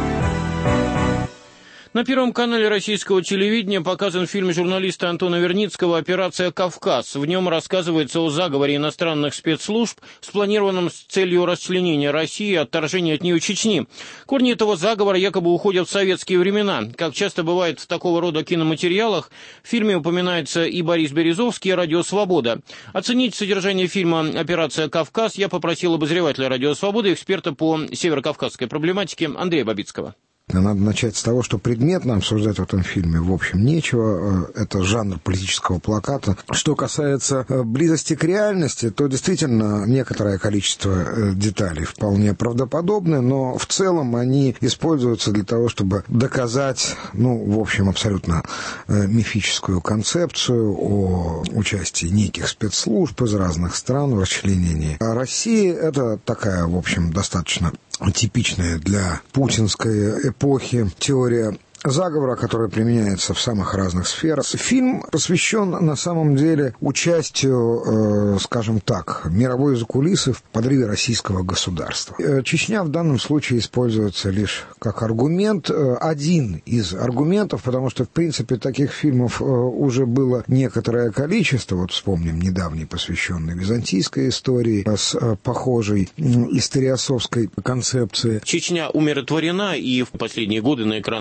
На Первом канале российского телевидения показан фильм журналиста Антона Верницкого «Операция Кавказ». В нем рассказывается о заговоре иностранных спецслужб, спланированном с целью расчленения России и отторжения от нее Чечни. Корни этого заговора якобы уходят в советские времена. Как часто бывает в такого рода киноматериалах, в фильме упоминается и Борис Березовский, и «Радио Свобода». Оценить содержание фильма «Операция Кавказ» я попросил обозревателя «Радио Свобода», эксперта по северокавказской проблематике Андрея Бабицкого. Надо начать с того, что предметно обсуждать в этом фильме, в общем, нечего. Это жанр политического плаката. Что касается близости к реальности, то действительно некоторое количество деталей вполне правдоподобны, но в целом они используются для того, чтобы доказать, ну, в общем, абсолютно мифическую концепцию о участии неких спецслужб из разных стран в расчленении. А Россия — это такая, в общем, достаточно типичная для путинской эпохи теория заговора, который применяется в самых разных сферах. Фильм посвящен на самом деле участию, э, скажем так, мировой закулисы в подрыве российского государства. Чечня в данном случае используется лишь как аргумент, э, один из аргументов, потому что, в принципе, таких фильмов э, уже было некоторое количество. Вот вспомним недавний, посвященный византийской истории, с э, похожей э, историосовской концепцией. Чечня умиротворена, и в последние годы на экранах телевидения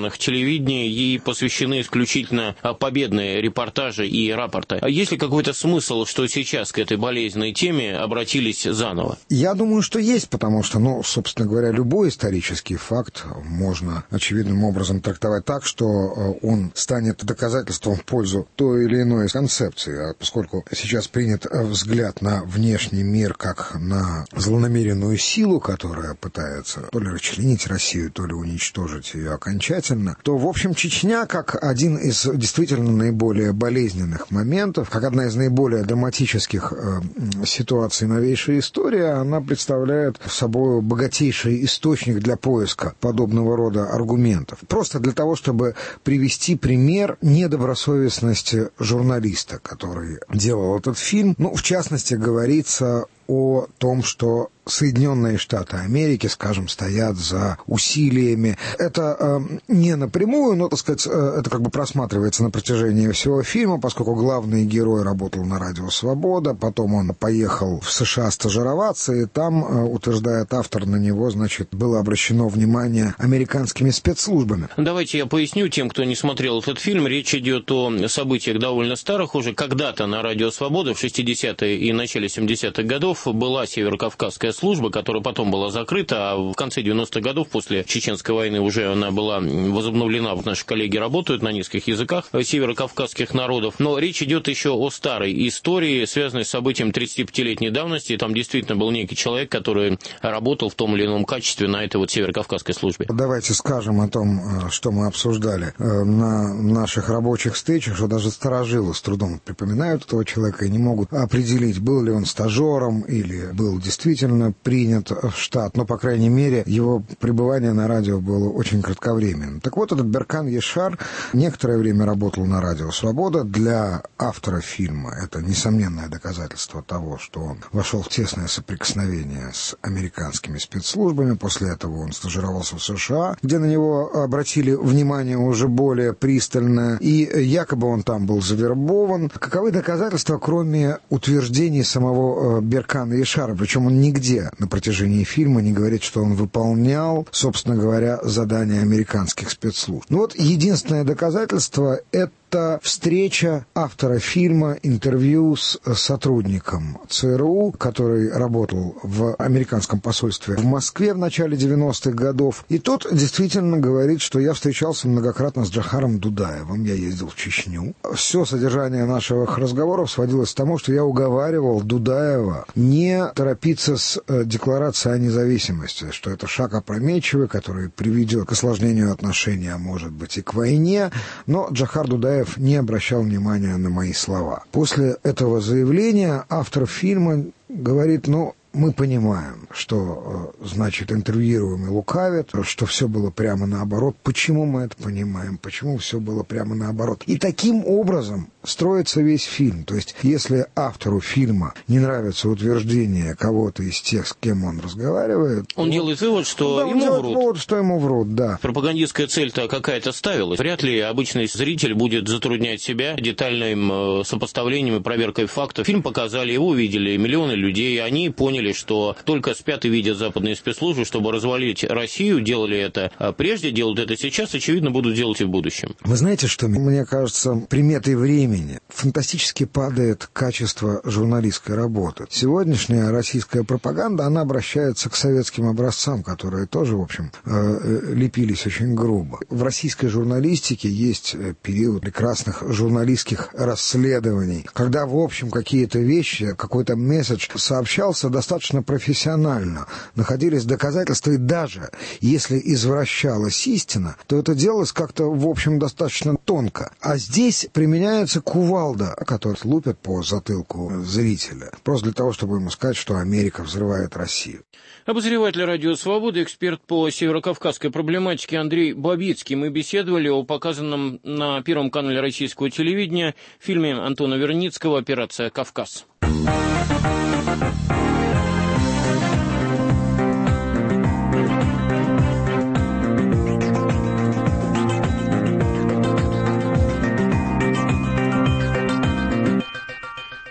телевидения и посвящены исключительно победные репортажи и рапорты. А есть ли какой-то смысл, что сейчас к этой болезненной теме обратились заново? Я думаю, что есть, потому что, ну, собственно говоря, любой исторический факт можно очевидным образом трактовать так, что он станет доказательством в пользу той или иной концепции. А поскольку сейчас принят взгляд на внешний мир как на злонамеренную силу, которая пытается то ли расчленить Россию, то ли уничтожить ее окончательно, то, в общем, Чечня, как один из действительно наиболее болезненных моментов, как одна из наиболее драматических э, ситуаций новейшей истории, она представляет собой богатейший источник для поиска подобного рода аргументов. Просто для того, чтобы привести пример недобросовестности журналиста, который делал этот фильм. Ну, в частности, говорится о том, что Соединенные Штаты Америки, скажем, стоят за усилиями. Это э, не напрямую, но, так сказать, э, это как бы просматривается на протяжении всего фильма, поскольку главный герой работал на Радио Свобода, потом он поехал в США стажироваться, и там, э, утверждает автор, на него, значит, было обращено внимание американскими спецслужбами. Давайте я поясню тем, кто не смотрел этот фильм. Речь идет о событиях довольно старых. Уже когда-то на Радио Свобода в шестидесятые и начале семидесятых годов была Северокавказская служба, которая потом была закрыта, а в конце девяностых годов, после Чеченской войны, уже она была возобновлена. Вот наши коллеги работают на нескольких языках северокавказских народов. Но речь идет еще о старой истории, связанной с событием тридцатипятилетней давности. Там действительно был некий человек, который работал в том или ином качестве на этой вот Северокавказской службе. Давайте скажем о том, что мы обсуждали на наших рабочих встречах, что даже старожилы с трудом припоминают этого человека и не могут определить, был ли он стажером или был действительно принят в штат, но, по крайней мере, его пребывание на радио было очень кратковременным. Так вот, этот Беркан Ешар некоторое время работал на Радио Свобода. Для автора фильма это несомненное доказательство того, что он вошел в тесное соприкосновение с американскими спецслужбами. После этого он стажировался в США, где на него обратили внимание уже более пристально, и якобы он там был завербован. Каковы доказательства, кроме утверждений самого Беркана Ешара? Причем он нигде на протяжении фильма не говорит, что он выполнял, собственно говоря, задания американских спецслужб. Ну вот единственное доказательство — это Это встреча автора фильма, интервью с сотрудником ЦРУ, который работал в американском посольстве в Москве в начале девяностых годов. И тот действительно говорит, что я встречался многократно с Джохаром Дудаевым, я ездил в Чечню. Все содержание наших разговоров сводилось к тому, что я уговаривал Дудаева не торопиться с декларацией о независимости, что это шаг опрометчивый, который приведет к осложнению отношений, а может быть и к войне. Но Джохар Дудаев не обращал внимания на мои слова. После этого заявления автор фильма говорит, ну, мы понимаем, что, значит, интервьюируемый лукавит, что все было прямо наоборот. Почему мы это понимаем? Почему все было прямо наоборот? И таким образом строится весь фильм. То есть, если автору фильма не нравится утверждение кого-то из тех, с кем он разговаривает... Он вот, делает вывод, что да, ему делает врут. Вывод, что ему врут, да. Пропагандистская цель-то какая-то ставилась. Вряд ли обычный зритель будет затруднять себя детальным сопоставлением и проверкой фактов. Фильм показали, его увидели миллионы людей, они поняли, что только спят и видят западные спецслужбы, чтобы развалить Россию, делали это прежде, делают это сейчас, очевидно, будут делать и в будущем. Вы знаете, что, мне кажется, приметой времени фантастически падает качество журналистской работы. Сегодняшняя российская пропаганда, она обращается к советским образцам, которые тоже, в общем, лепились очень грубо. В российской журналистике есть период прекрасных журналистских расследований, когда, в общем, какие-то вещи, какой-то месседж сообщался достаточно достаточно профессионально, находились доказательства, и даже если извращалась истина, то это делалось как-то, в общем, достаточно тонко. А здесь применяется кувалда, которая лупит по затылку зрителя, просто для того, чтобы ему сказать, что Америка взрывает Россию. Обозреватель Радио Свобода, эксперт по северокавказской проблематике Андрей Бабицкий. Мы беседовали о показанном на Первом канале российского телевидения фильме Антона Верницкого «Операция Кавказ».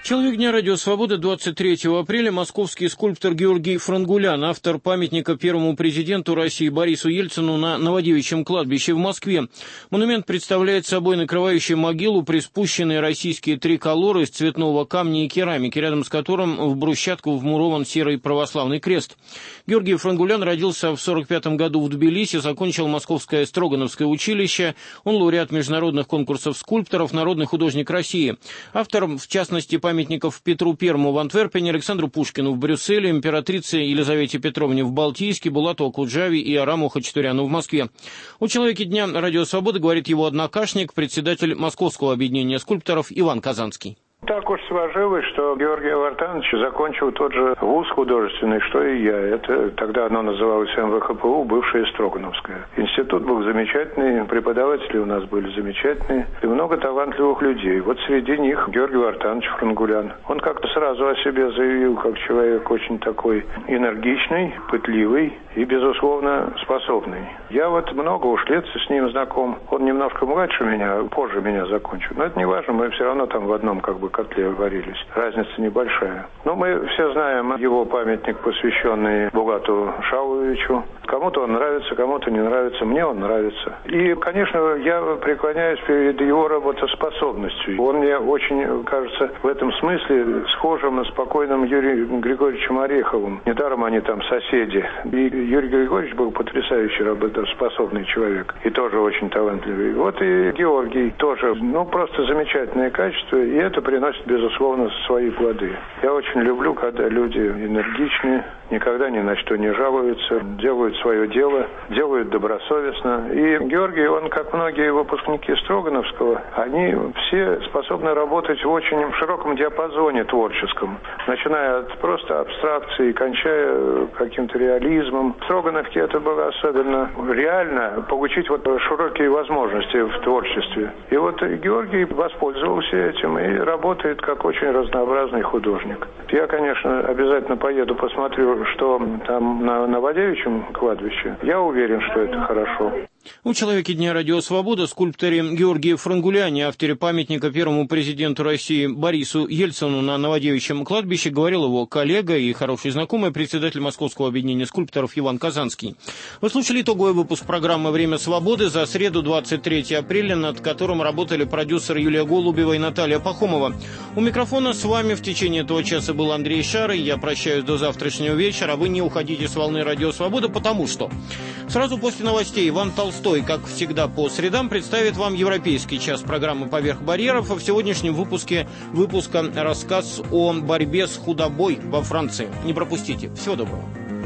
Человек дня Радио Свобода двадцать третьего апреля московский скульптор Георгий Франгулян, автор памятника первому президенту России Борису Ельцину на Новодевичьем кладбище в Москве. Монумент представляет собой накрывающий могилу приспущенные российские триколоры из цветного камня и керамики, рядом с которым в брусчатку вмурован серый православный крест. Георгий Франгулян родился в сорок пятом году в Тбилиси, закончил Московское Строгановское училище. Он лауреат международных конкурсов скульпторов, народный художник России. Автор, в частности, памятников Петру Первому в Антверпене, Александру Пушкину в Брюсселе, императрице Елизавете Петровне в Балтийске, Булату Акуджаве и Араму Хачатуряну в Москве. О человеке дня Радио Свобода говорит его однокашник, председатель Московского объединения скульпторов Иван Казанский. Так уж сложилось, что Георгий Вартанович закончил тот же вуз художественный, что и я. Это тогда оно называлось эм вэ ха пэ у, бывшее Строгановское. Институт был замечательный, преподаватели у нас были замечательные, и много талантливых людей. Вот среди них Георгий Вартанович Франгулян. Он как-то сразу о себе заявил, как человек очень такой энергичный, пытливый и, безусловно, способный. Я вот много уж лет с ним знаком. Он немножко младше меня, позже меня закончил. Но это не важно, мы все равно там в одном как бы котле варились. Разница небольшая. Но мы все знаем его памятник, посвященный Булату Шауловичу. Кому-то он нравится, кому-то не нравится. Мне он нравится. И, конечно, я преклоняюсь перед его работоспособностью. Он мне очень, кажется, в этом смысле схожим с покойным Юрием Григорьевичем Ореховым. Недаром они там соседи. И Юрий Григорьевич был потрясающий работоспособный человек. И тоже очень талантливый. Вот и Георгий тоже. Ну, просто замечательное качество. И это приносит, безусловно, свои плоды. Я очень люблю, когда люди энергичные, никогда ни на что не жалуются, делают свое дело, делают добросовестно. И Георгий, он, как многие выпускники Строгановского, они все способны работать в очень широком диапазоне творческом, начиная от просто абстракции, кончая каким-то реализмом. В Строгановке это было особенно реально, получить вот широкие возможности в творчестве. И вот Георгий воспользовался этим и работает как очень разнообразный художник. Я, конечно, обязательно поеду, посмотрю, что там на Новодевичьем кладбище. Я уверен, что это хорошо. У «Человеке дня Радио Свобода» скульпторе Георгии Франгуляне, авторе памятника первому президенту России Борису Ельцину на Новодевичьем кладбище, говорил его коллега и хороший знакомый, председатель Московского объединения скульпторов Иван Казанский. Вы слушали итоговый выпуск программы «Время свободы» за среду, двадцать третьего апреля, над которым работали продюсер Юлия Голубева и Наталья Пахомова. У микрофона с вами в течение этого часа был Андрей Шар, и я прощаюсь до завтрашнего вечера. Вы не уходите с волны «Радио Свобода», потому что сразу после новостей Иван Толстой, как всегда по средам, представит вам европейский час программы «Поверх барьеров», а в сегодняшнем выпуске выпуска рассказ о борьбе с худобой во Франции. Не пропустите. Всего доброго.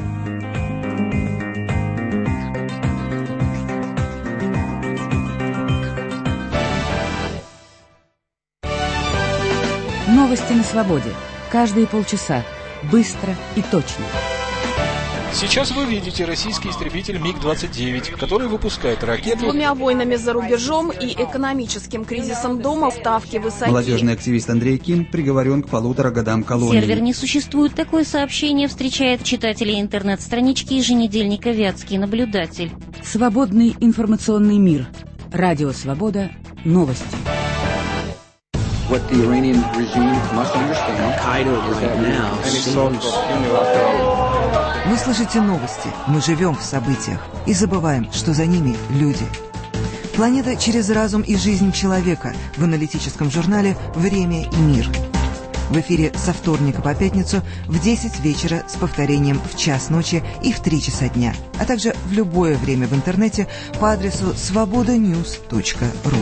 Новости на свободе. Каждые полчаса. Быстро и точно. Сейчас вы видите российский истребитель миг двадцать девять, который выпускает ракеты. С двумя войнами за рубежом и экономическим кризисом дома ставки высоки. Молодежный активист Андрей Ким приговорен к полутора годам колонии. Сервер «Не существует». Такое сообщение встречает читателей интернет-странички еженедельника «Вятский наблюдатель». Свободный информационный мир. Радио Свобода. Новости. What the Iranian regime must understand, Qaeda right now seems... Вы слышите новости, мы живем в событиях и забываем, что за ними люди. Планета через разум и жизнь человека в аналитическом журнале «Время и мир». В эфире со вторника по пятницу в десять вечера с повторением в час ночи и в три часа дня, а также в любое время в интернете по адресу свобода ньюс точка ру.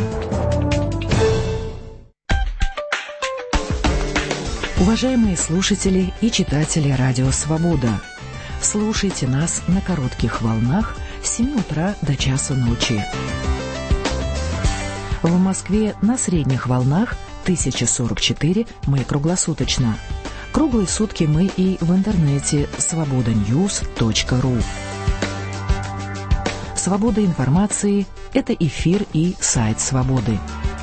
Уважаемые слушатели и читатели Радио Свобода, слушайте нас на коротких волнах с семи утра до часу ночи. В Москве на средних волнах тысяча сорок четыре мы круглосуточно. Круглые сутки мы и в интернете свобода ньюс точка ру. Свобода информации – это эфир и сайт Свободы.